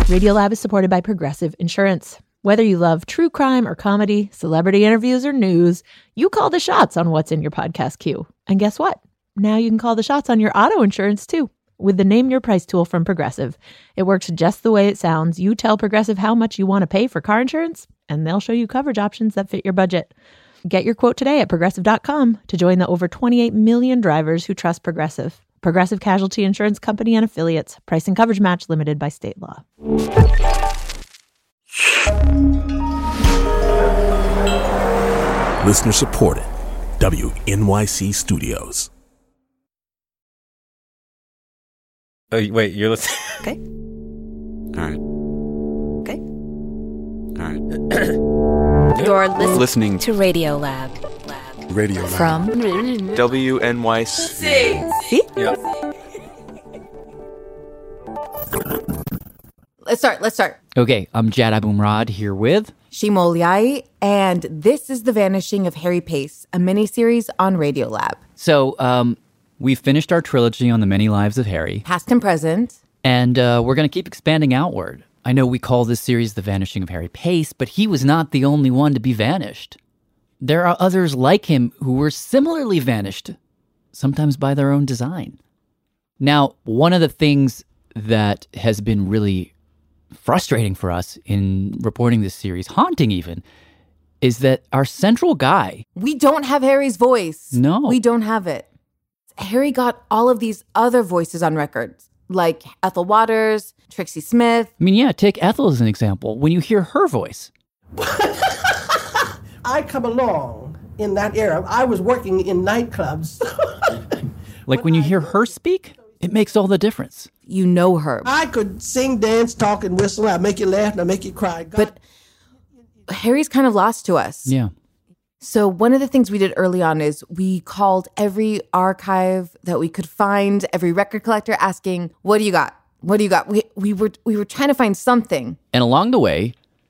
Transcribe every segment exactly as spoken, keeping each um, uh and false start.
Radiolab is supported by Progressive Insurance. Whether you love true crime or comedy, celebrity interviews or news, you call the shots on what's in your podcast queue. And guess what? Now you can call the shots on your auto insurance too with the Name Your Price tool from Progressive. It works just the way it sounds. You tell Progressive how much you want to pay for car insurance, and they'll show you coverage options that fit your budget. Get your quote today at progressive dot com to join the over twenty-eight million drivers who trust Progressive. Progressive Casualty Insurance Company and Affiliates. Price and coverage match limited by state law. Listener supported. W N Y C Studios. Oh, wait, you're listening? Okay. All right. Okay. All right. You're listening, Listening to Radiolab. Radio Lab. From W N Y C. See? Yeah. Let's start. Let's start. Okay, I'm Jad Abumrad here with... Shimol Yai, and this is The Vanishing of Harry Pace, a miniseries on Radiolab. So, um, we finished our trilogy on the many lives of Harry. Past and present. And uh, we're going to keep expanding outward. I know we call this series The Vanishing of Harry Pace, but he was not the only one to be vanished. There are others like him who were similarly vanished, sometimes by their own design. Now, one of the things that has been really frustrating for us in reporting this series, haunting even, is that our central guy... We don't have Harry's voice. No. We don't have it. Harry got all of these other voices on record, like Ethel Waters, Trixie Smith. I mean, yeah, take Ethel as an example. When you hear her voice... I come along in that era. I was working in nightclubs. Like when you hear her speak, it makes all the difference. You know her. I could sing, dance, talk, and whistle. I'd make you laugh and I'd make you cry. God. But Harry's kind of lost to us. Yeah. So one of the things we did early on is we called every archive that we could find, every record collector, asking, what do you got? What do you got? We we were we were trying to find something. And along the way,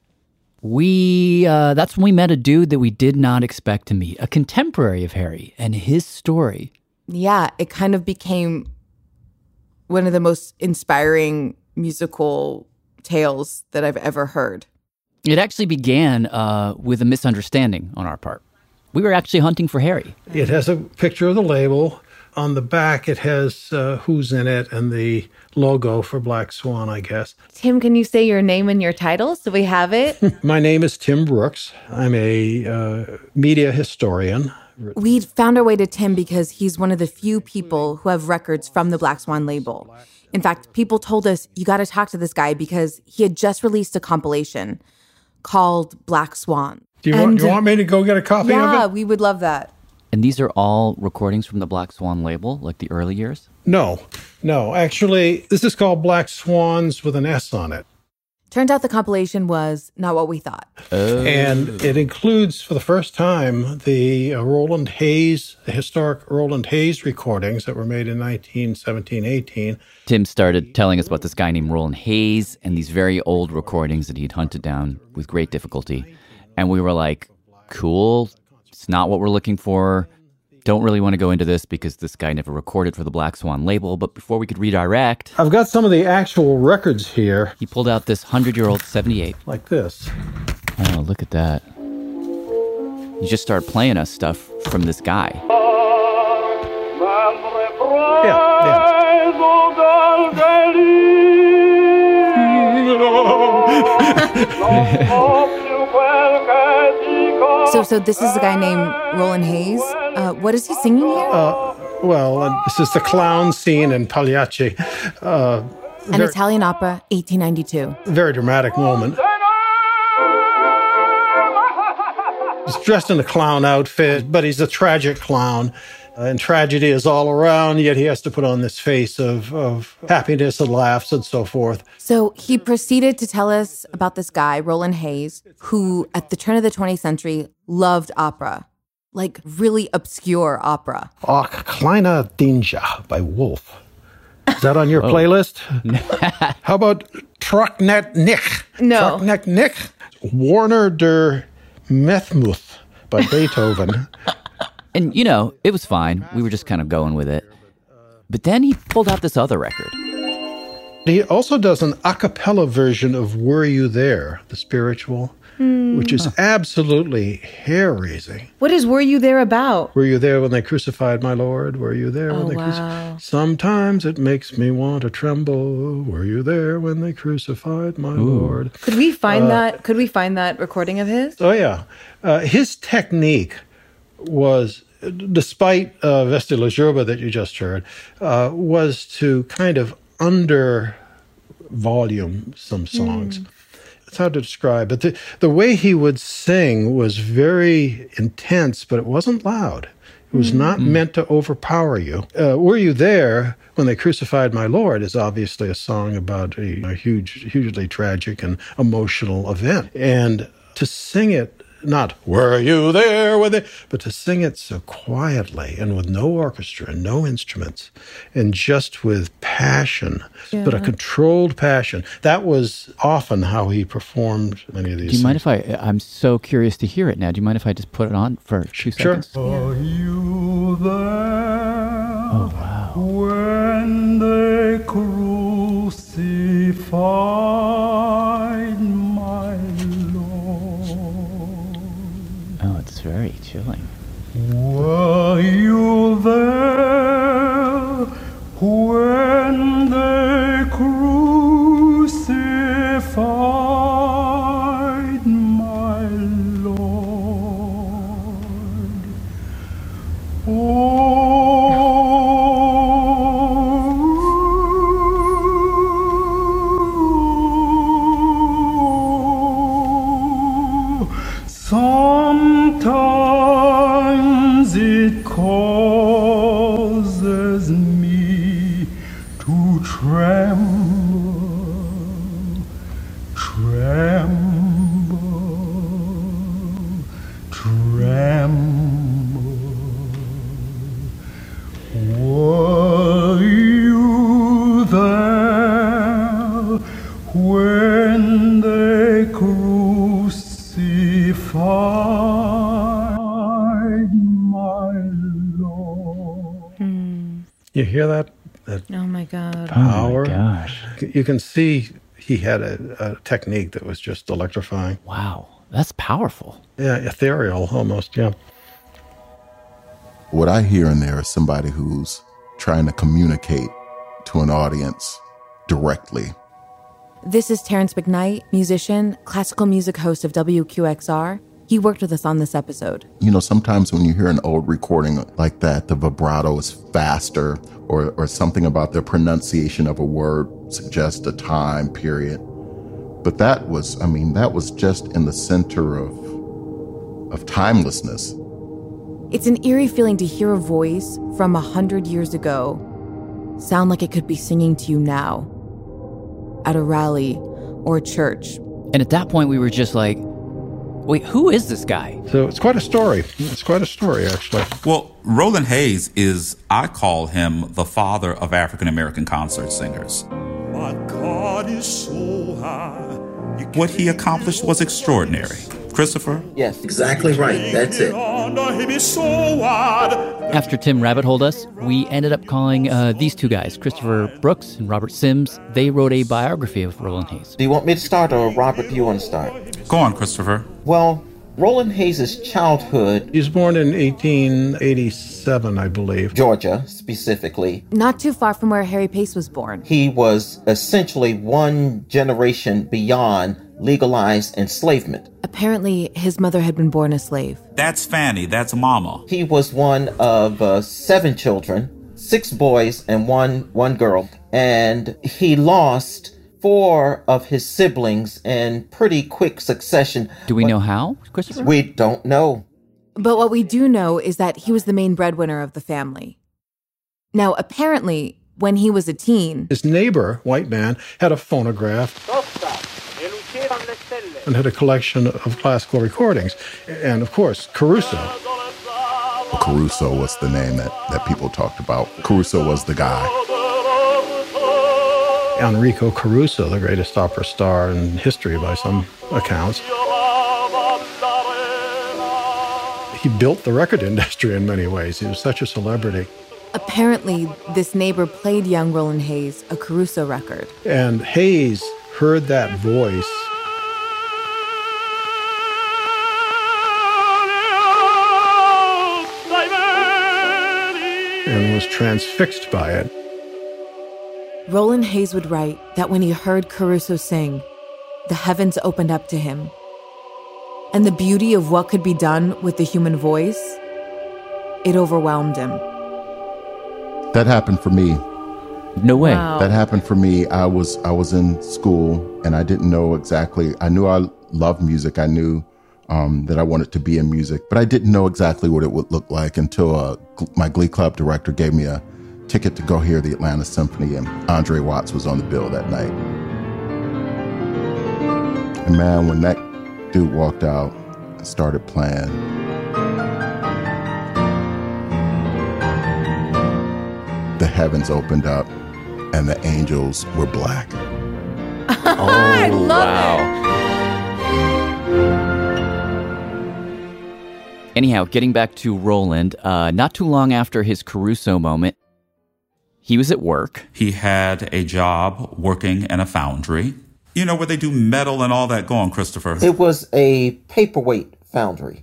we uh, that's when we met a dude that we did not expect to meet, a contemporary of Harry and his story. Yeah, it kind of became one of the most inspiring musical tales that I've ever heard. It actually began uh, with a misunderstanding on our part. We were actually hunting for Harry. It has a picture of the label. On the back, it has uh, who's in it and the logo for Black Swan, I guess. Tim, can you say your name and your title so we have it? My name is Tim Brooks. I'm a uh, media historian. We found our way to Tim because he's one of the few people who have records from the Black Swan label. In fact, people told us, you got to talk to this guy because he had just released a compilation called Black Swan. Do you, and, want, you want me to go get a copy yeah, of it? Yeah, we would love that. And these are all recordings from the Black Swan label, like the early years? No, no. Actually, this is called Black Swans with an S on it. Turns out the compilation was not what we thought. Oh. And it includes, for the first time, the uh, Roland Hayes, the historic Roland Hayes recordings that were made in nineteen seventeen eighteen. Tim started telling us about this guy named Roland Hayes and these very old recordings that he'd hunted down with great difficulty. And we were like, cool, it's not what we're looking for. Don't really want to go into this because this guy never recorded for the Black Swan label. But before we could redirect... I've got some of the actual records here. He pulled out this hundred-year-old seventy-eight. Like this. Oh, look at that. He just started playing us stuff from this guy. Yeah, yeah. so, so this is a guy named Roland Hayes. Uh, what is he singing here? Uh, well, uh, this is the clown scene in Pagliacci. Uh, An very, Italian opera, eighteen ninety-two. Very dramatic moment. He's dressed in a clown outfit, but he's a tragic clown. Uh, and tragedy is all around, yet he has to put on this face of, of happiness and laughs and so forth. So he proceeded to tell us about this guy, Roland Hayes, who at the turn of the twentieth century loved opera. Like really obscure opera. Ach, Kleiner Dinja by Wolf. Is that on your oh. playlist? How about Trocknet Nich? No. Trocknet Nich? Warner der Methmuth by Beethoven. And, you know, it was fine. We were just kind of going with it. But then he pulled out this other record. He also does an a cappella version of Were You There, the spiritual, mm. which is absolutely hair-raising. What is Were You There about? Were you there when they crucified my Lord? Were you there oh, when they wow. crucified? Sometimes it makes me want to tremble. Were you there when they crucified my Ooh. Lord? Could we find uh, that? Could we find that recording of his? Oh, yeah. Uh, his technique was, despite uh, Vesti La Gerba that you just heard, uh, was to kind of under volume some songs. Mm. It's hard to describe, but the, the way he would sing was very intense, but it wasn't loud. It was mm. not mm. meant to overpower you. Uh, Were You There When They Crucified My Lord is obviously a song about a, a huge, hugely tragic and emotional event. And to sing it, not, were you there when they, but to sing it so quietly and with no orchestra and no instruments and just with passion, yeah. but a controlled passion. That was often how he performed many of these Do you things. mind if I, I'm so curious to hear it now. Do you mind if I just put it on for two sure. seconds? Are you there? Oh, wow. When they crucified my Oh, it's very chilling. Were you there when they crucified my Lord? Oh, sometimes it causes me to tremble, tremble, tremble. Were you there when they crucified my Lord? You hear that? that oh, my God. Power. Oh, my gosh. You can see he had a, a technique that was just electrifying. Wow. That's powerful. Yeah, ethereal almost, yeah. What I hear in there is somebody who's trying to communicate to an audience directly. This is Terrence McKnight, musician, classical music host of W Q X R. He worked with us on this episode. You know, sometimes when you hear an old recording like that, the vibrato is faster or, or something about the pronunciation of a word suggests a time period. But that was, I mean, that was just in the center of, of timelessness. It's an eerie feeling to hear a voice from a hundred years ago sound like it could be singing to you now at a rally or a church. And at that point, we were just like, wait, who is this guy? So it's quite a story. It's quite a story, actually. Well, Roland Hayes is, I call him the father of African-American concert singers. My God is so high. What he accomplished was extraordinary. Christopher? Yes, exactly right. That's it. After Tim rabbit-holed us, we ended up calling uh, these two guys, Christopher Brooks and Robert Sims. They wrote a biography of Roland Hayes. Do you want me to start, or Robert, do you want to start? Go on, Christopher. Well, Roland Hayes' childhood... He was born in eighteen eighty-seven, I believe. Georgia, specifically. Not too far from where Harry Pace was born. He was essentially one generation beyond legalized enslavement. Apparently, his mother had been born a slave. That's Fanny. That's Mama. He was one of uh, seven children, six boys and one one girl. And he lost four of his siblings in pretty quick succession. Do we know how, Christopher? We don't know. But what we do know is that he was the main breadwinner of the family. Now, apparently, when he was a teen... His neighbor, white man, had a phonograph and had a collection of classical recordings. And, of course, Caruso. Caruso was the name that, that people talked about. Caruso was the guy. Enrico Caruso, the greatest opera star in history by some accounts. He built the record industry in many ways. He was such a celebrity. Apparently, this neighbor played young Roland Hayes a Caruso record. And Hayes heard that voice and was transfixed by it. Roland Hayes would write that when he heard Caruso sing, the heavens opened up to him. And the beauty of what could be done with the human voice, it overwhelmed him. That happened for me. No way. Wow. That happened for me. I was I was in school and I didn't know exactly. I knew I loved music. I knew um, that I wanted to be in music, but I didn't know exactly what it would look like until uh, my Glee Club director gave me a ticket to go hear the Atlanta Symphony, and Andre Watts was on the bill that night. And man, when that dude walked out and started playing, the heavens opened up and the angels were black. Oh, I love wow. Anyhow, getting back to Roland, uh, not too long after his Caruso moment, he was at work. He had a job working in a foundry. You know, where they do metal and all that. Go on, Christopher. It was a paperweight foundry.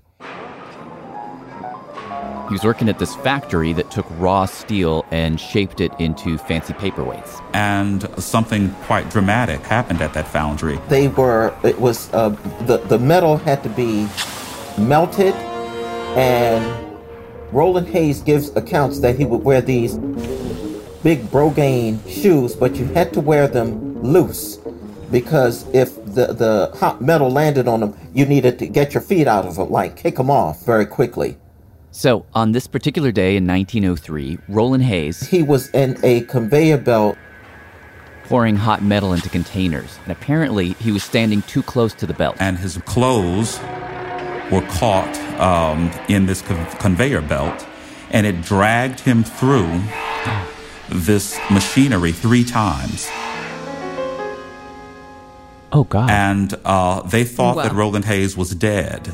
He was working at this factory that took raw steel and shaped it into fancy paperweights. And something quite dramatic happened at that foundry. They were, it was, uh, the, the metal had to be melted, and Roland Hayes gives accounts that he would wear these big Brogane shoes, but you had to wear them loose because if the, the hot metal landed on them, you needed to get your feet out of them, like kick them off very quickly. So, on this particular day in nineteen oh three, Roland Hayes... He was in a conveyor belt pouring hot metal into containers, and apparently he was standing too close to the belt. And his clothes were caught um, in this con- conveyor belt, and it dragged him through this machinery three times. Oh, God. And uh, they thought wow. that Roland Hayes was dead.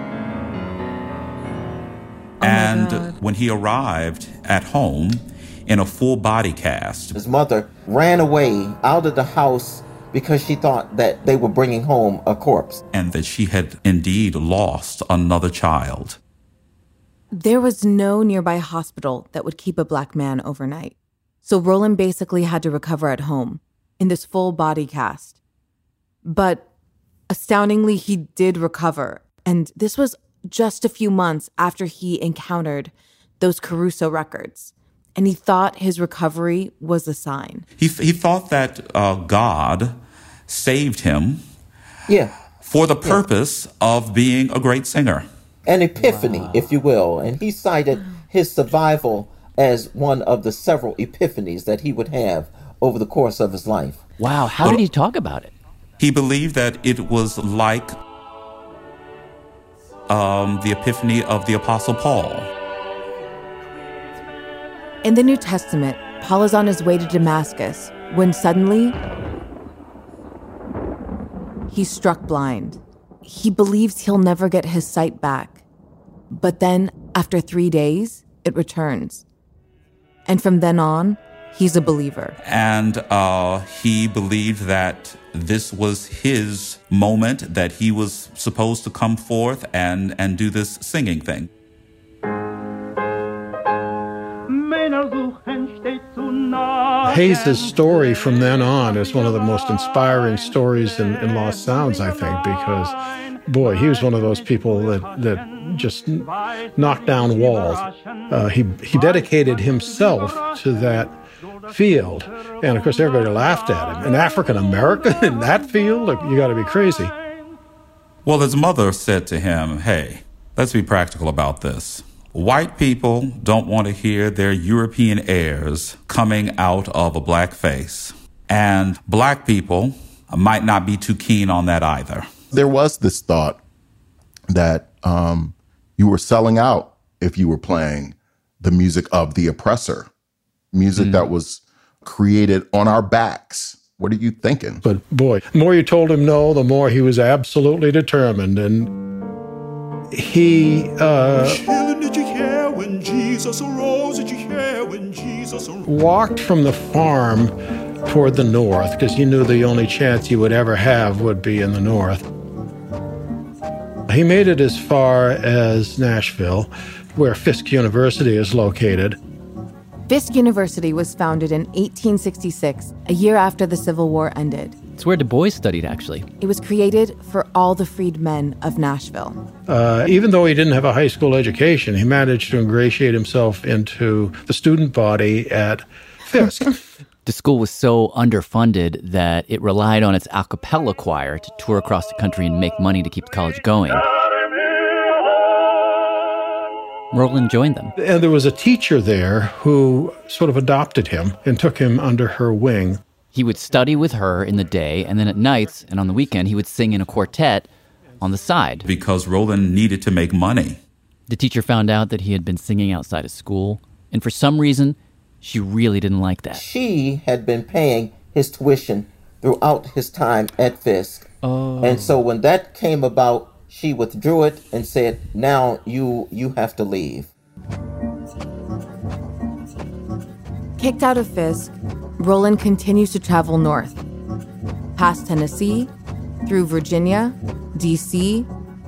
Oh and when he arrived at home in a full body cast, his mother ran away out of the house because she thought that they were bringing home a corpse. And that she had indeed lost another child. There was no nearby hospital that would keep a black man overnight. So Roland basically had to recover at home in this full body cast. But astoundingly, he did recover. And this was just a few months after he encountered those Caruso records. And he thought his recovery was a sign. He, he thought that uh, God saved him yeah. for the purpose yeah. of being a great singer. An epiphany, wow. if you will. And he cited his survival as one of the several epiphanies that he would have over the course of his life. Wow, how but did he talk about it? He believed that it was like um, the epiphany of the Apostle Paul. In the New Testament, Paul is on his way to Damascus when suddenly he's struck blind. He believes he'll never get his sight back. But then, after three days, it returns. And from then on, he's a believer. And uh, he believed that this was his moment, that he was supposed to come forth and, and do this singing thing. Hayes' story from then on is one of the most inspiring stories in, in Lost Sounds, I think, because, boy, he was one of those people that, that just knocked down walls. Uh, he, he dedicated himself to that field, and, of course, everybody laughed at him. An African-American in that field? You got to be crazy. Well, his mother said to him, hey, let's be practical about this. White people don't want to hear their European airs coming out of a black face. And black people might not be too keen on that either. There was this thought that um, you were selling out if you were playing the music of the oppressor, music mm. that was created on our backs. What are you thinking? But boy, the more you told him no, the more he was absolutely determined. And he uh, when Jesus arose? Did you hear when Jesus arose? Walked from the farm toward the north because he knew the only chance he would ever have would be in the north. He made it as far as Nashville, where Fisk University is located. Fisk University was founded in eighteen sixty-six, a year after the Civil War ended. It's where Du Bois studied, actually. It was created for all the freed men of Nashville. Uh, even though he didn't have a high school education, he managed to ingratiate himself into the student body at Fisk. The school was so underfunded that it relied on its a cappella choir to tour across the country and make money to keep the college going. Roland joined them. And there was a teacher there who sort of adopted him and took him under her wing. He would study with her in the day, and then at nights and on the weekend, he would sing in a quartet on the side. Because Roland needed to make money. The teacher found out that he had been singing outside of school, and for some reason, she really didn't like that. She had been paying his tuition throughout his time at Fisk. Oh. And so when that came about, she withdrew it and said, now you you have to leave. Kicked out of Fisk, Roland continues to travel north, past Tennessee, through Virginia, D C,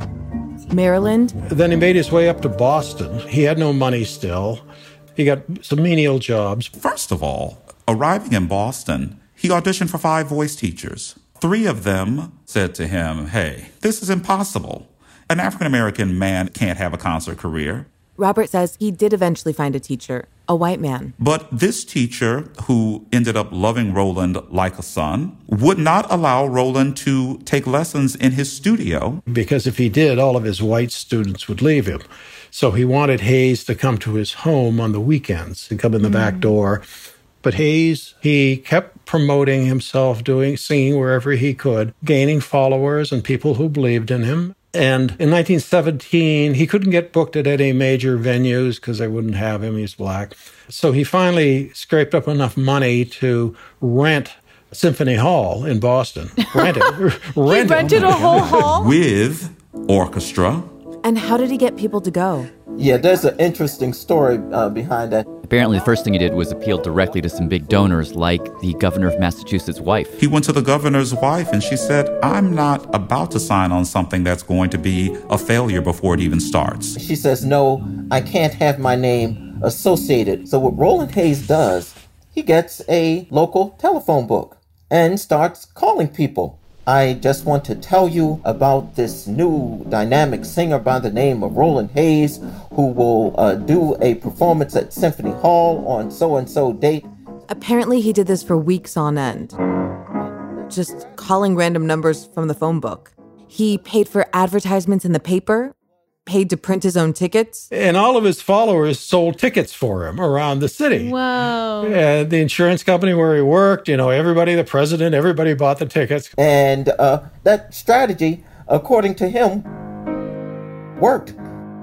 Maryland. Then he made his way up to Boston. He had no money still. He got some menial jobs. First of all, arriving in Boston, he auditioned for five voice teachers. Three of them said to him, hey, this is impossible. An African-American man can't have a concert career. Robert says he did eventually find a teacher, a white man. But this teacher, who ended up loving Roland like a son, would not allow Roland to take lessons in his studio. Because if he did, all of his white students would leave him. So he wanted Hayes to come to his home on the weekends and come in the mm. back door. But Hayes, he kept promoting himself, doing, singing wherever he could, gaining followers and people who believed in him. And in nineteen seventeen, he couldn't get booked at any major venues because they wouldn't have him. He's black. So he finally scraped up enough money to rent Symphony Hall in Boston. Rent it. Rent he rented a whole hall? With orchestra. And how did he get people to go? Yeah, there's an interesting story uh, behind that. Apparently, the first thing he did was appeal directly to some big donors, like the governor of Massachusetts' wife. He went to the governor's wife, and she said, I'm not about to sign on something that's going to be a failure before it even starts. She says, no, I can't have my name associated. So what Roland Hayes does, he gets a local telephone book and starts calling people. I just want to tell you about this new dynamic singer by the name of Roland Hayes, who will uh, do a performance at Symphony Hall on so-and-so date. Apparently he did this for weeks on end, just calling random numbers from the phone book. He paid for advertisements in the paper, paid to print his own tickets. And all of his followers sold tickets for him around the city. Whoa. And the insurance company where he worked, you know, everybody, the president, everybody bought the tickets. And uh, that strategy, according to him, worked.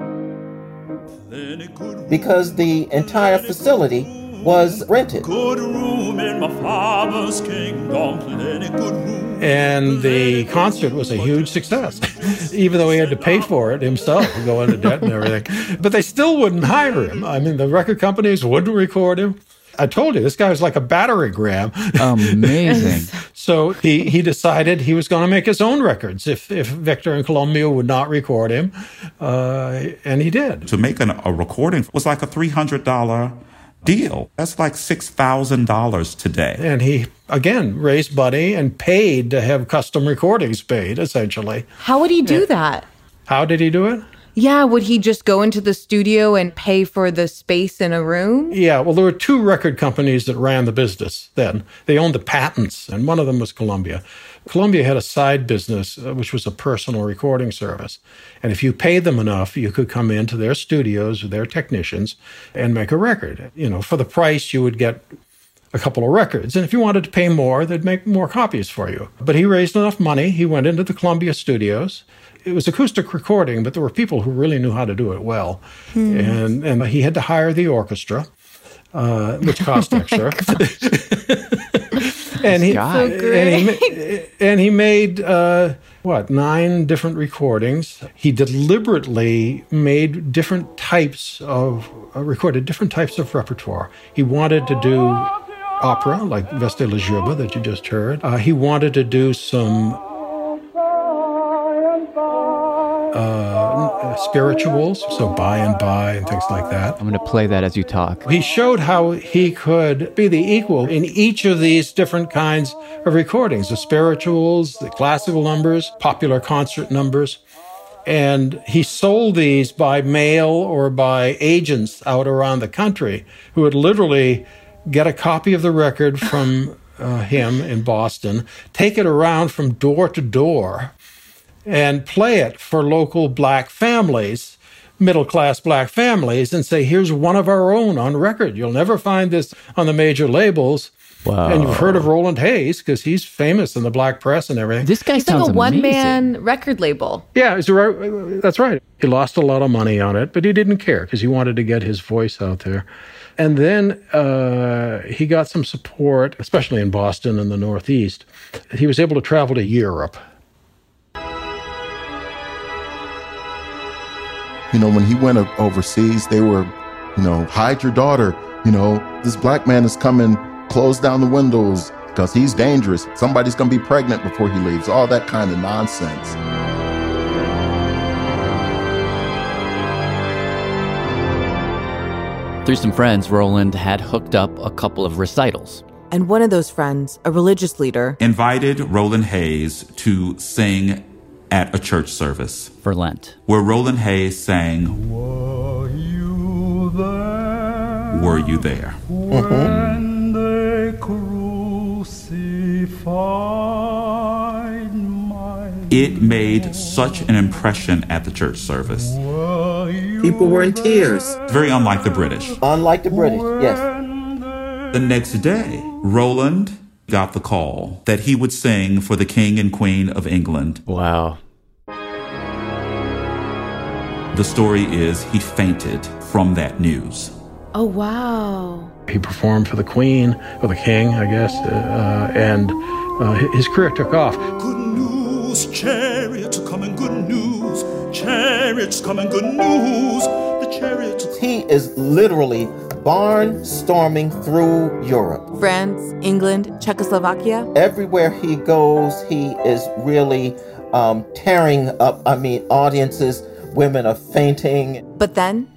Because the entire facility was rented. Good room in my father's kingdom, plenty good room. And the concert was a huge success, even though he had to pay for it himself and go into debt and everything. But they still wouldn't hire him. I mean, the record companies wouldn't record him. I told you, this guy was like a battering ram. Amazing. So he, he decided he was going to make his own records if, if Victor and Columbia would not record him. Uh, and he did. To make an, a recording was like a three hundred dollars deal. That's like six thousand dollars today. And he, again, raised money and paid to have custom recordings made, essentially. How would he do and that? How did he do it? Yeah, would he just go into the studio and pay for the space in a room? Yeah, well, there were two record companies that ran the business then. They owned the patents, and one of them was Columbia. Columbia had a side business, uh, which was a personal recording service. And if you paid them enough, you could come into their studios with their technicians and make a record. You know, for the price, you would get a couple of records. And if you wanted to pay more, they'd make more copies for you. But he raised enough money. He went into the Columbia studios. It was acoustic recording, but there were people who really knew how to do it well. Hmm. And, and he had to hire the orchestra, uh, which cost extra. and he, guy. So and he ma- and he made uh, what nine different recordings. He deliberately made different types of uh, recorded different types of repertoire. He wanted to do opera like Veste la Gerbe that you just heard. Uh, he wanted to do some Uh, spirituals, so by and by and things like that. I'm going to play that as you talk. He showed how he could be the equal in each of these different kinds of recordings, the spirituals, the classical numbers, popular concert numbers. And he sold these by mail or by agents out around the country who would literally get a copy of the record from uh, him in Boston, take it around from door to door, and play it for local black families, middle-class black families, and say, here's one of our own on record. You'll never find this on the major labels. Wow. And you've heard of Roland Hayes because he's famous in the black press and everything. This guy He's sounds like a amazing. one-man record label. Yeah, it's right. That's right. He lost a lot of money on it, but he didn't care because he wanted to get his voice out there. And then uh, he got some support, especially in Boston and the Northeast. He was able to travel to Europe. You know, when he went overseas, they were, you know, hide your daughter. You know, this black man is coming, close down the windows because he's dangerous. Somebody's going to be pregnant before he leaves. All that kind of nonsense. Through some friends, Roland had hooked up a couple of recitals. And one of those friends, a religious leader, invited Roland Hayes to sing at a church service for Lent, where Roland Hayes sang, Were you there? Were you there? When they crucified my It made such an impression at the church service. People were in tears. Very unlike the British. Unlike the British, yes. The next day, Roland got the call that he would sing for the King and Queen of England. Wow. The story is he fainted from that news. Oh, wow. He performed for the Queen, or the King, I guess, uh, and uh, his career took off. Good news, chariots are coming, good news. Chariots coming, good news. The chariots. He is literally barnstorming through Europe. France, England, Czechoslovakia. Everywhere he goes, he is really um, tearing up, I mean, audiences. Women are fainting. But then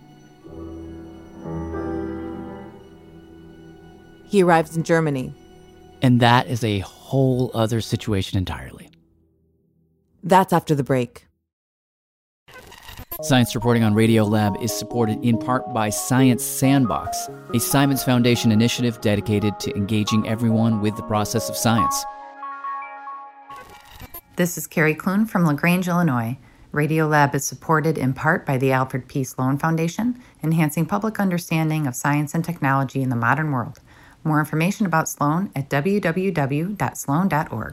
he arrives in Germany. And that is a whole other situation entirely. That's after the break. Science Reporting on Radiolab is supported in part by Science Sandbox, a Simons Foundation initiative dedicated to engaging everyone with the process of science. This is Carrie Clune from LaGrange, Illinois. Radiolab is supported in part by the Alfred P. Sloan Foundation, enhancing public understanding of science and technology in the modern world. More information about Sloan at w w w dot sloan dot org.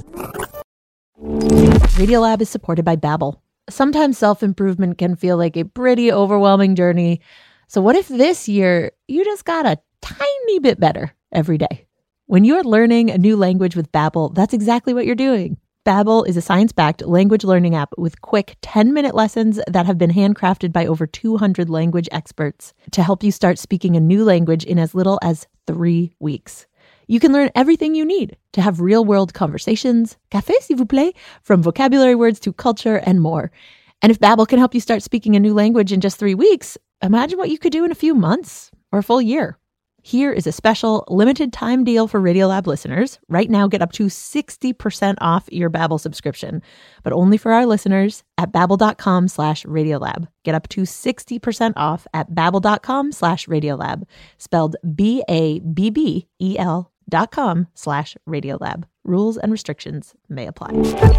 Radiolab is supported by Babbel. Sometimes self-improvement can feel like a pretty overwhelming journey. So what if this year you just got a tiny bit better every day? When you're learning a new language with Babbel, that's exactly what you're doing. Babbel is a science-backed language learning app with quick ten-minute lessons that have been handcrafted by over two hundred language experts to help you start speaking a new language in as little as three weeks. You can learn everything you need to have real-world conversations, café s'il vous plaît, from vocabulary words to culture and more. And if Babbel can help you start speaking a new language in just three weeks, imagine what you could do in a few months or a full year. Here is a special limited time deal for Radiolab listeners. Right now, get up to sixty percent off your Babbel subscription, but only for our listeners at babbel.com slash Radiolab. Get up to sixty percent off at babbel.com slash Radiolab, spelled B A B B E L dot com slash Radiolab. Rules and restrictions may apply.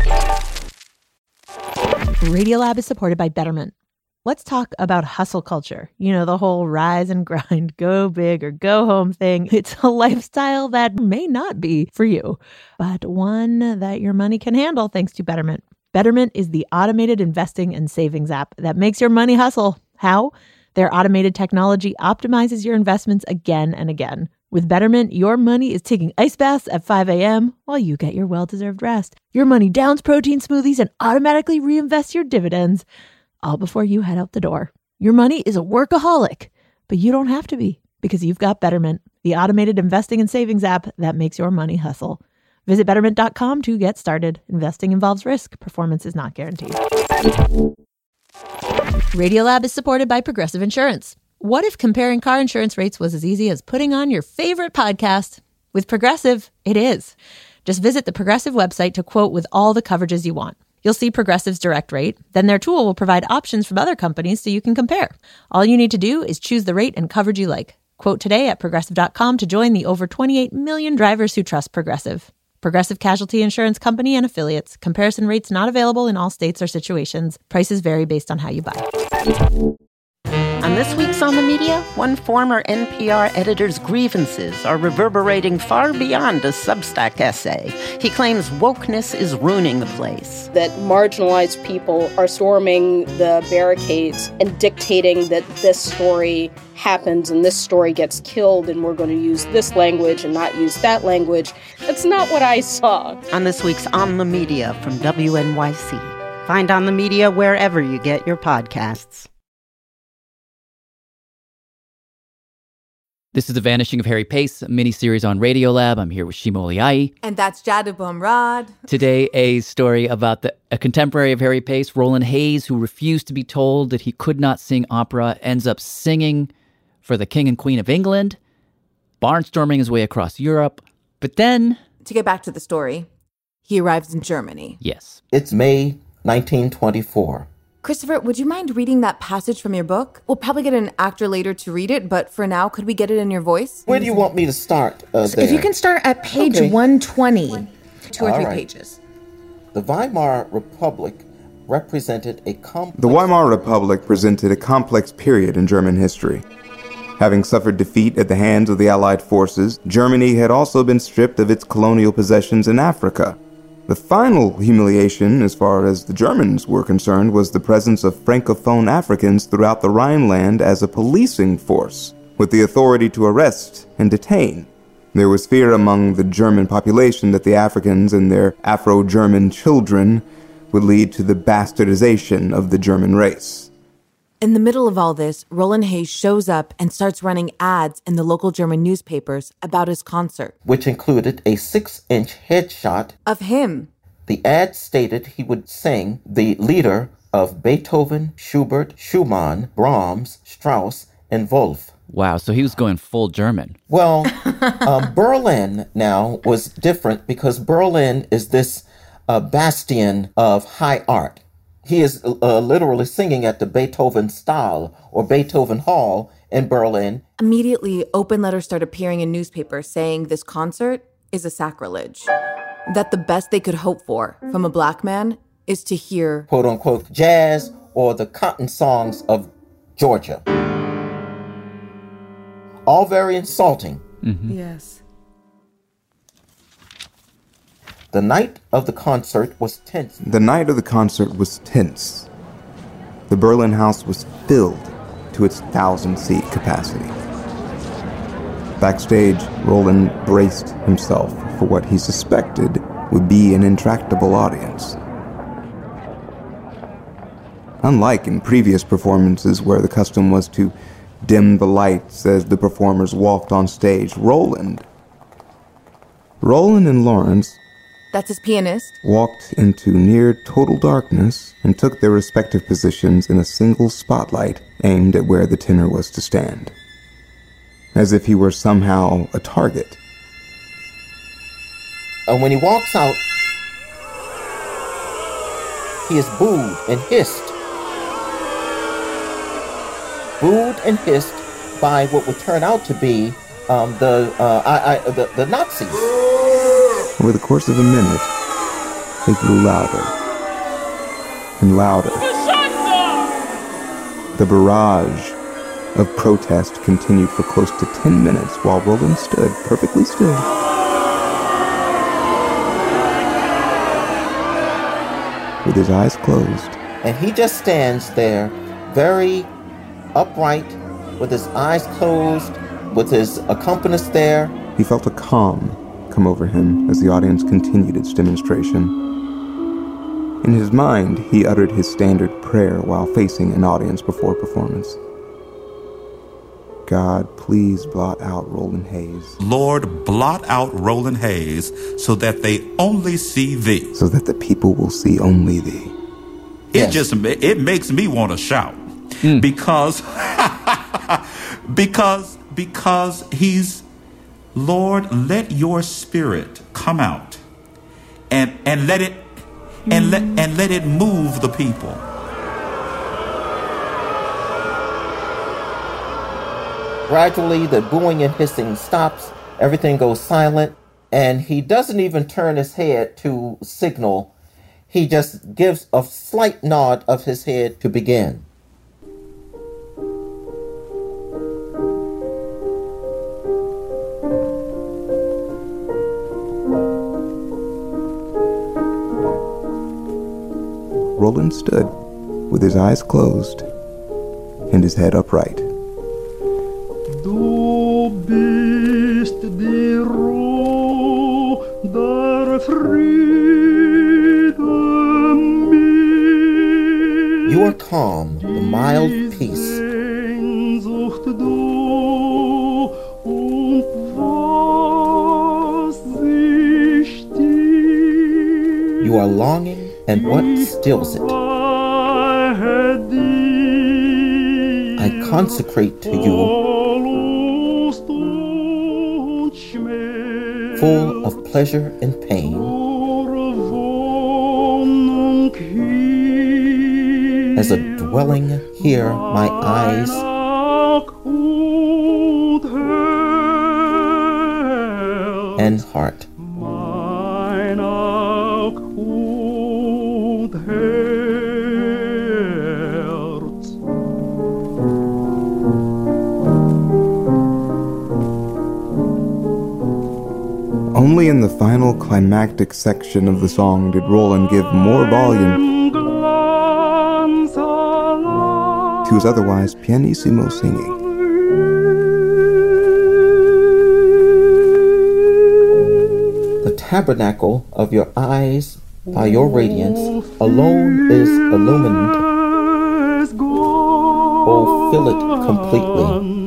Radiolab is supported by Betterment. Let's talk about hustle culture. You know, the whole rise and grind, go big or go home thing. It's a lifestyle that may not be for you, but one that your money can handle thanks to Betterment. Betterment is the automated investing and savings app that makes your money hustle. How? Their automated technology optimizes your investments again and again. With Betterment, your money is taking ice baths at five a.m. while you get your well-deserved rest. Your money downs protein smoothies and automatically reinvests your dividends, all before you head out the door. Your money is a workaholic, but you don't have to be, because you've got Betterment, the automated investing and savings app that makes your money hustle. Visit betterment dot com to get started. Investing involves risk. Performance is not guaranteed. Radiolab is supported by Progressive Insurance. What if comparing car insurance rates was as easy as putting on your favorite podcast? With Progressive, it is. Just visit the Progressive website to quote with all the coverages you want. You'll see Progressive's direct rate. Then their tool will provide options from other companies so you can compare. All you need to do is choose the rate and coverage you like. Quote today at progressive dot com to join the over twenty-eight million drivers who trust Progressive. Progressive Casualty Insurance Company and Affiliates. Comparison rates not available in all states or situations. Prices vary based on how you buy. On this week's On the Media, one former N P R editor's grievances are reverberating far beyond a Substack essay. He claims wokeness is ruining the place. That marginalized people are storming the barricades and dictating that this story happens and this story gets killed and we're going to use this language and not use that language. That's not what I saw. On this week's On the Media from W N Y C. Find On the Media wherever you get your podcasts. This is The Vanishing of Harry Pace, a mini-series on Radiolab. I'm here with Shima Oliai. And that's Jada Bumrad. Today, a story about the, a contemporary of Harry Pace, Roland Hayes, who refused to be told that he could not sing opera, ends up singing for the King and Queen of England, barnstorming his way across Europe. But then... To get back to the story, he arrives in Germany. Yes. It's May nineteen twenty-four. Christopher, would you mind reading that passage from your book? We'll probably get an actor later to read it, but for now, could we get it in your voice? Where do you want me to start uh, there? If you can start at page Okay. one twenty. Two or All three right. pages. The Weimar Republic represented a complex... The Weimar Republic presented a complex period in German history. Having suffered defeat at the hands of the Allied forces, Germany had also been stripped of its colonial possessions in Africa. The final humiliation, as far as the Germans were concerned, was the presence of Francophone Africans throughout the Rhineland as a policing force, with the authority to arrest and detain. There was fear among the German population that the Africans and their Afro-German children would lead to the bastardization of the German race. In the middle of all this, Roland Hayes shows up and starts running ads in the local German newspapers about his concert. Which included a six-inch headshot of him. The ad stated he would sing the leader of Beethoven, Schubert, Schumann, Brahms, Strauss, and Wolf. Wow, so he was going full German. Well, um, Berlin now was different because Berlin is this uh, bastion of high art. He is uh, literally singing at the Beethoven Stall or Beethoven Hall in Berlin. Immediately, open letters start appearing in newspapers saying this concert is a sacrilege. That the best they could hope for from a black man is to hear, quote unquote, jazz or the cotton songs of Georgia. All very insulting. Mm-hmm. Yes. The night of the concert was tense. The night of the concert was tense. The Berlin House was filled to its thousand-seat capacity. Backstage, Roland braced himself for what he suspected would be an intractable audience. Unlike in previous performances where the custom was to dim the lights as the performers walked on stage, Roland, Roland and Lawrence that's his pianist, walked into near total darkness and took their respective positions in a single spotlight aimed at where the tenor was to stand, as if he were somehow a target. And when he walks out, he is booed and hissed. Booed and hissed by what would turn out to be um, the, uh, I, I, the the Nazis. Over the course of a minute, they grew louder and louder. The barrage of protest continued for close to ten minutes while Roland stood perfectly still. With his eyes closed. And he just stands there, very upright, with his eyes closed, with his accompanist there. He felt a calm come over him as the audience continued its demonstration. In his mind, he uttered his standard prayer while facing an audience before performance. God, please blot out Roland Hayes. Lord, blot out Roland Hayes so that they only see thee. So that the people will see only thee. It yes. just, it makes me want to shout. Mm. Because, because, because he's, Lord, let your spirit come out and, and let it, and mm. let, and let it move the people. Gradually, the booing and hissing stops, everything goes silent, and he doesn't even turn his head to signal. He just gives a slight nod of his head to begin. Roland stood with his eyes closed and his head upright. Du bist die Ruhe der Friede mir. You are calm, the mild peace. Sehnsucht du und was sie still. You are longing, and what stills it? I consecrate to you, full of pleasure and pain, as a dwelling here my eyes and heart. Only in the final climactic section of the song did Roland give more volume to his otherwise pianissimo singing. The tabernacle of your eyes by your radiance alone is illumined. Oh, fill it completely.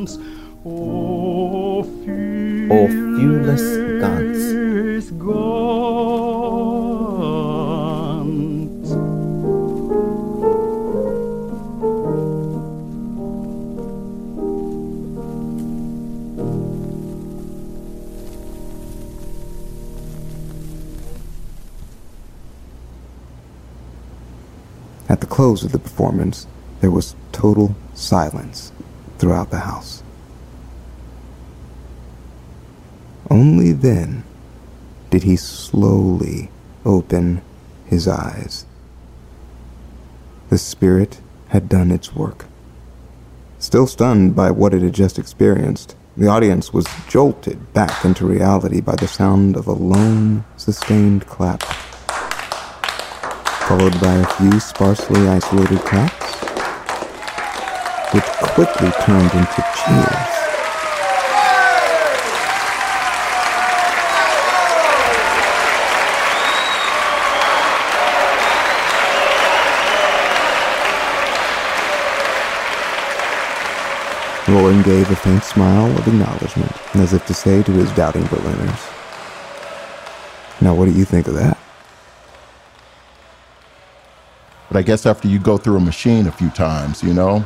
Oh, viewless Gans. At the close of the performance, there was total silence throughout the house. Only then did he slowly open his eyes. The spirit had done its work. Still stunned by what it had just experienced, the audience was jolted back into reality by the sound of a lone, sustained clap, followed by a few sparsely isolated claps, which quickly turned into cheers. Roland gave a faint smile of acknowledgement, as if to say to his doubting Berliners, "Now what do you think of that?" But I guess after you go through a machine a few times, you know?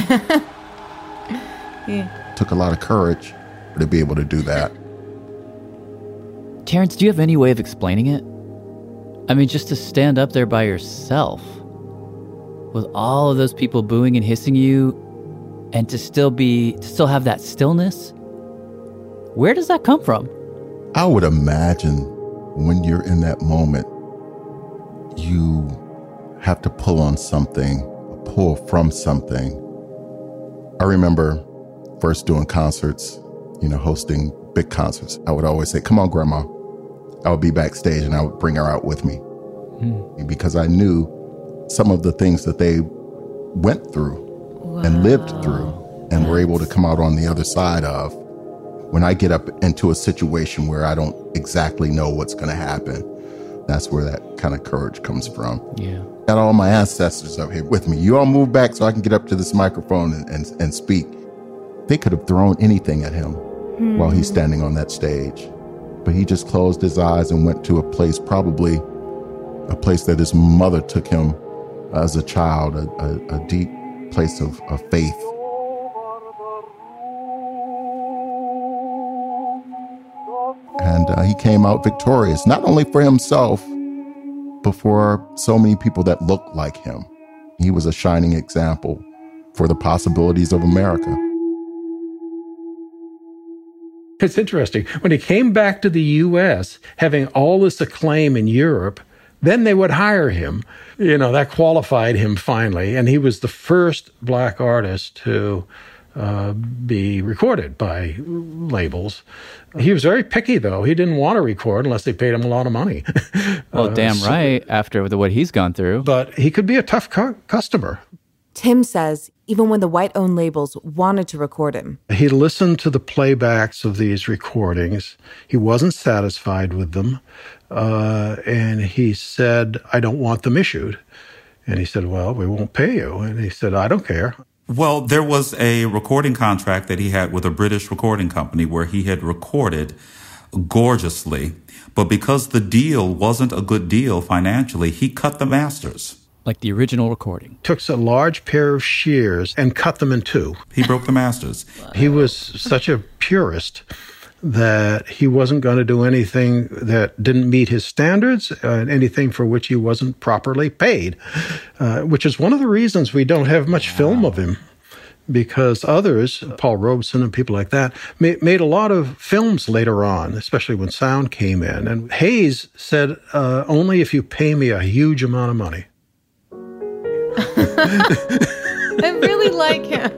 Yeah. Took a lot of courage to be able to do that. Terrence, do you have any way of explaining it? I mean, just to stand up there by yourself with all of those people booing and hissing you, and to still be, to still have that stillness? Where does that come from? I would imagine when you're in that moment, you have to pull on something, pull from something. I remember first doing concerts, you know, hosting big concerts. I would always say, "Come on, Grandma." I would be backstage and I would bring her out with me hmm. because I knew some of the things that they went through wow. and lived through and That's... were able to come out on the other side of. when I get up into a situation where I don't exactly know what's going to happen, that's where that kind of courage comes from. Yeah. Got all my ancestors up here with me. You all move back so I can get up to this microphone and, and, and speak. They could have thrown anything at him hmm. while he's standing on that stage. But he just closed his eyes and went to a place, probably a place that his mother took him as a child, a, a, a deep place of, of faith. And uh, he came out victorious, not only for himself, but for so many people that looked like him. He was a shining example for the possibilities of America. It's interesting. When he came back to the U S, having all this acclaim in Europe, then they would hire him. You know, that qualified him finally. And he was the first black artist to uh, be recorded by labels. He was very picky, though. He didn't want to record unless they paid him a lot of money. Well, uh, damn so, right, after the, what he's gone through. But he could be a tough cu- customer. Tim says even when the white-owned labels wanted to record him, he listened to the playbacks of these recordings. He wasn't satisfied with them. Uh, and he said, I don't want them issued. And he said, well, we won't pay you. And he said, I don't care. Well, there was a recording contract that he had with a British recording company where he had recorded gorgeously. But because the deal wasn't a good deal financially, he cut the masters. Like the original recording. Took a large pair of shears and cut them in two. He broke the masters. He was such a purist that he wasn't going to do anything that didn't meet his standards, uh, anything for which he wasn't properly paid, uh, which is one of the reasons we don't have much film of him, because others, Paul Robeson and people like that, ma- made a lot of films later on, especially when sound came in. And Hayes said, uh, only if you pay me a huge amount of money. I really like him.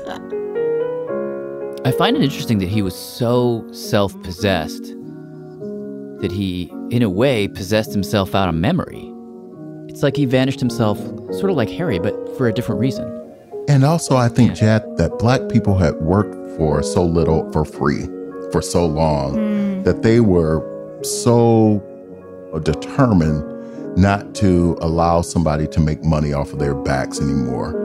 I find it interesting that he was so self-possessed that he, in a way, possessed himself out of memory. It's like he vanished himself, sort of like Harry, but for a different reason. And also, I think, Jad, that black people had worked for so little for free for so long mm. that they were so determined not to allow somebody to make money off of their backs anymore.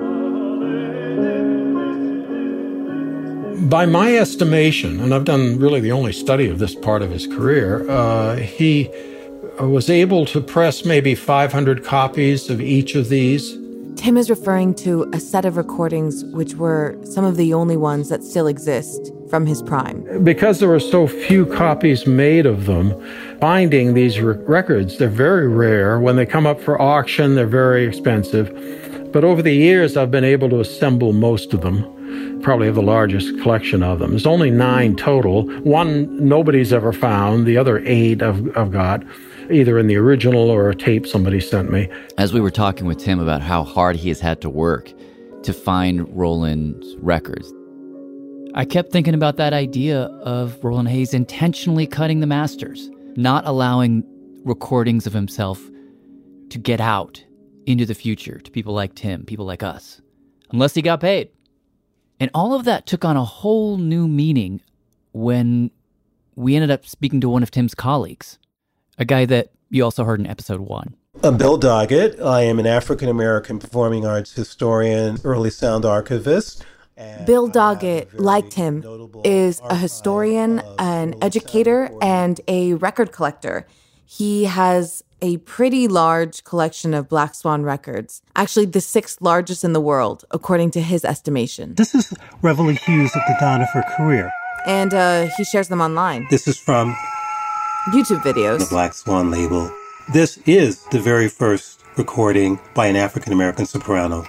By my estimation, and I've done really the only study of this part of his career, uh, he was able to press maybe five hundred copies of each of these. Tim is referring to a set of recordings which were some of the only ones that still exist from his prime. Because there were so few copies made of them, finding these re- records, they're very rare. When they come up for auction, they're very expensive. But over the years, I've been able to assemble most of them. Probably have the largest collection of them. There's only nine total. One nobody's ever found. The other eight I've, I've got, either in the original or a tape somebody sent me. As we were talking with Tim about how hard he has had to work to find Roland's records, I kept thinking about that idea of Roland Hayes intentionally cutting the masters, not allowing recordings of himself to get out into the future to people like Tim, people like us, unless he got paid. And all of that took on a whole new meaning when we ended up speaking to one of Tim's colleagues, a guy that you also heard in episode one. I'm Bill Doggett. I am an African-American performing arts historian, early sound archivist. Bill Doggett, like Tim, is a historian, an educator, and a record collector. He has a pretty large collection of Black Swan records, actually the sixth largest in the world, according to his estimation. This is Reveille Hughes at the dawn of her career. And uh, he shares them online. This is from YouTube videos. The Black Swan label. This is the very first recording by an African-American soprano.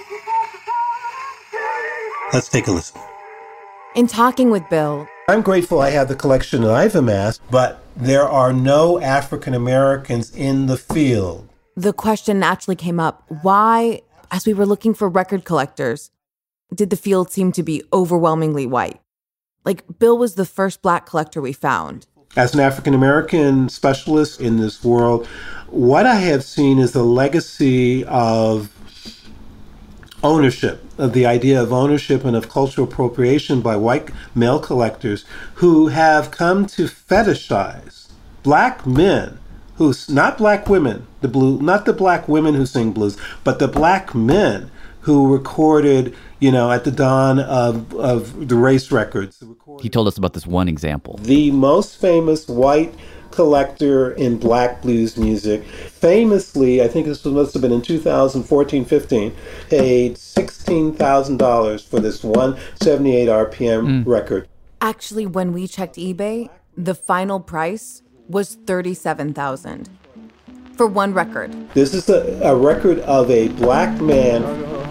Let's take a listen. In talking with Bill, I'm grateful I have the collection that I've amassed, but there are no African Americans in the field. The question naturally came up, why, as we were looking for record collectors, did the field seem to be overwhelmingly white? Like, Bill was the first Black collector we found. As an African American specialist in this world, what I have seen is the legacy of ownership of the idea of ownership and of cultural appropriation by white male collectors who have come to fetishize black men, who's not black women, the blue, not the black women who sing blues, but the black men who recorded, you know, at the dawn of, of the race records. He told us about this one example. The most famous white collector in black blues music, famously, I think this must have been in two thousand fourteen fifteen, paid sixteen thousand dollars for this one seventy-eight R P M mm. record. Actually, when we checked eBay, the final price was thirty-seven thousand dollars for one record. This is a, a record of a black man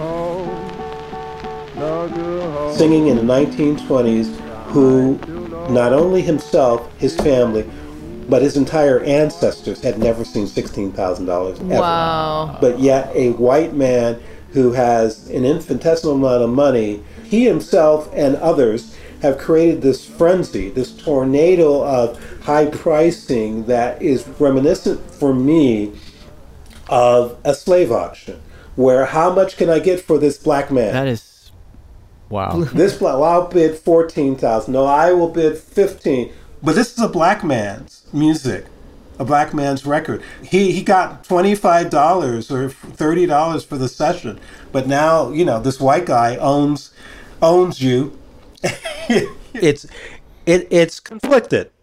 singing in the nineteen twenties who not only himself, his family, but his entire ancestors had never seen sixteen thousand dollars ever. Wow. But yet a white man who has an infinitesimal amount of money, he himself and others have created this frenzy, this tornado of high pricing that is reminiscent for me of a slave auction, where how much can I get for this black man? That is, wow. This black, well, I'll bid fourteen thousand dollars. No, I will bid fifteen. But this is a black man's music, a black man's record. He he got twenty-five dollars or thirty dollars for the session. But now, you know, this white guy owns owns you. it's it it's conflicted.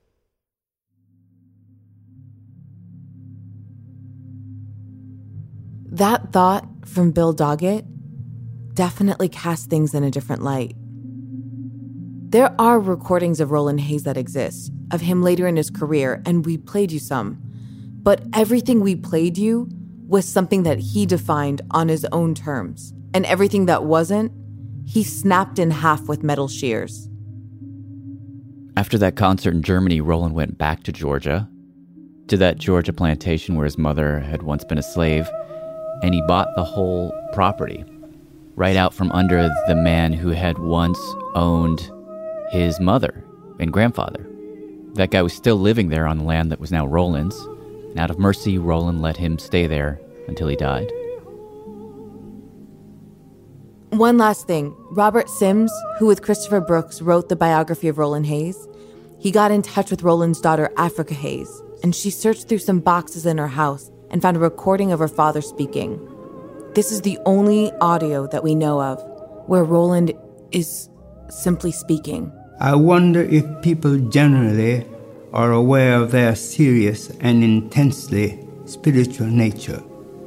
That thought from Bill Doggett definitely casts things in a different light. There are recordings of Roland Hayes that exist, of him later in his career, and we played you some. But everything we played you was something that he defined on his own terms. And everything that wasn't, he snapped in half with metal shears. After that concert in Germany, Roland went back to Georgia, to that Georgia plantation where his mother had once been a slave, and he bought the whole property, right out from under the man who had once owned his mother and grandfather. That guy was still living there on the land that was now Roland's, and out of mercy, Roland let him stay there until he died. One last thing. Robert Sims, who with Christopher Brooks wrote the biography of Roland Hayes, he got in touch with Roland's daughter, Africa Hayes, and she searched through some boxes in her house and found a recording of her father speaking. This is the only audio that we know of where Roland is simply speaking. I wonder if people generally are aware of their serious and intensely spiritual nature.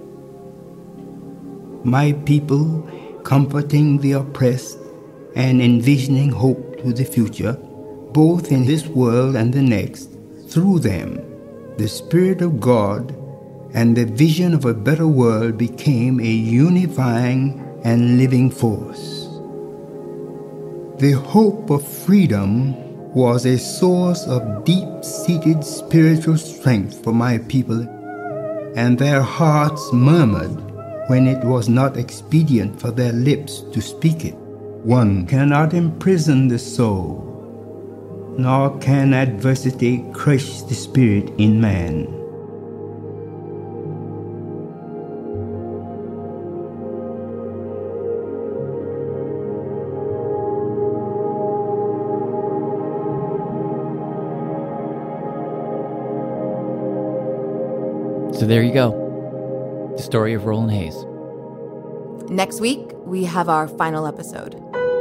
My people, comforting the oppressed and envisioning hope to the future, both in this world and the next, through them, the Spirit of God and the vision of a better world became a unifying and living force. The hope of freedom was a source of deep-seated spiritual strength for my people, and their hearts murmured when it was not expedient for their lips to speak it. One cannot imprison the soul, nor can adversity crush the spirit in man. So there you go. The story of Roland Hayes. Next week, we have our final episode.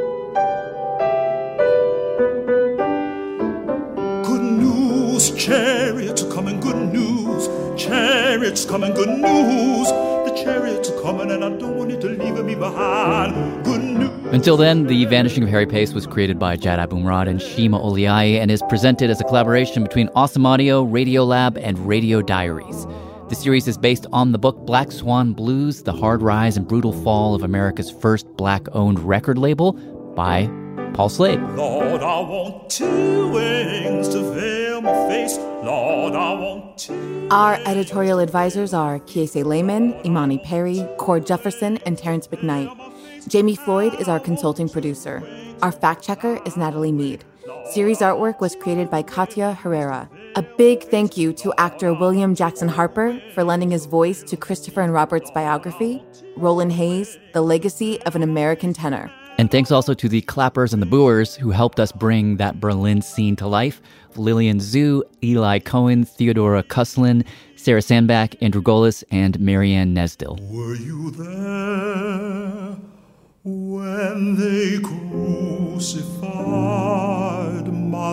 Good news, chariots are coming, good news. Chariots coming, good news. The chariots are coming and I don't want you to leave me behind. Good news. Until then, The Vanishing of Harry Pace was created by Jad Abumrad and Shima Oliai and is presented as a collaboration between Awesome Audio, Radiolab, and Radio Diaries. The series is based on the book Black Swan Blues, The Hard Rise and Brutal Fall of America's First Black-Owned Record Label by Paul Slade. Lord, I want two wings to veil my face. Lord, I want two. Our editorial advisors are Kiese Lehman, Imani Perry, Cord Jefferson, and Terrence McKnight. Jamie Floyd is our consulting producer. Our fact checker is Natalie Mead. Series artwork was created by Katia Herrera. A big thank you to actor William Jackson Harper for lending his voice to Christopher and Robert's biography, Roland Hayes, The Legacy of an American Tenor. And thanks also to the clappers and the booers who helped us bring that Berlin scene to life. Lillian Zhu, Eli Cohen, Theodora Kuslin, Sarah Sandbach, Andrew Golis, and Marianne Nesdil. Were you there when they crucified my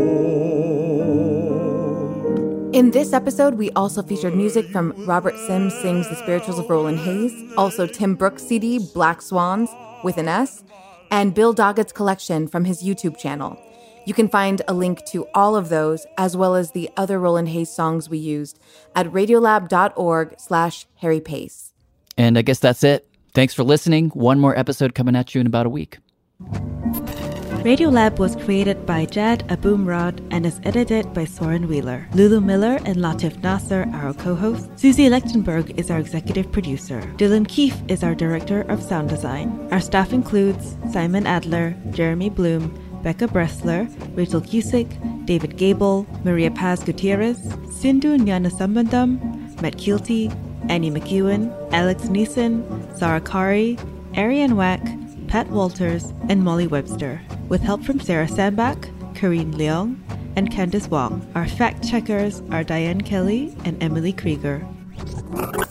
Lord? In this episode, we also featured music from Robert Sims Sings the Spirituals of Roland Hayes, also Tim Brooks' C D, Black Swans, with an S, and Bill Doggett's collection from his YouTube channel. You can find a link to all of those, as well as the other Roland Hayes songs we used, at radiolab.org slash Harry Pace. And I guess that's it. Thanks for listening. One more episode coming at you in about a week. Radiolab was created by Jad Abumrad and is edited by Soren Wheeler. Lulu Miller and Latif Nasser are our co-hosts. Susie Lechtenberg is our executive producer. Dylan Keefe is our director of sound design. Our staff includes Simon Adler, Jeremy Bloom, Becca Bressler, Rachel Cusick, David Gable, Maria Paz Gutierrez, Sindhu Nyanasambandam, Matt Keelty, Annie McEwen, Alex Neeson, Sarah Kari, Ariane Wack, Pat Walters, and Molly Webster, with help from Sarah Sandbach, Karine Leong, and Candice Wong. Our fact checkers are Diane Kelly and Emily Krieger.